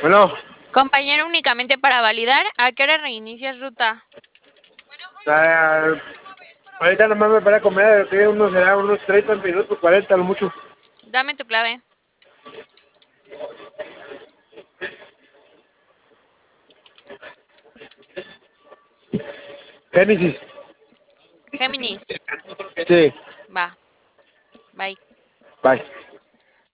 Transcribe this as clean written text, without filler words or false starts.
Bueno, Compañero, únicamente para validar, ¿a qué hora reinicias ruta? ah, ahorita nomás me para comer, que será unos 30 minutos, 40 a lo mucho. Dame tu clave. Génesis. Géminis. Sí, Va, bye. bye.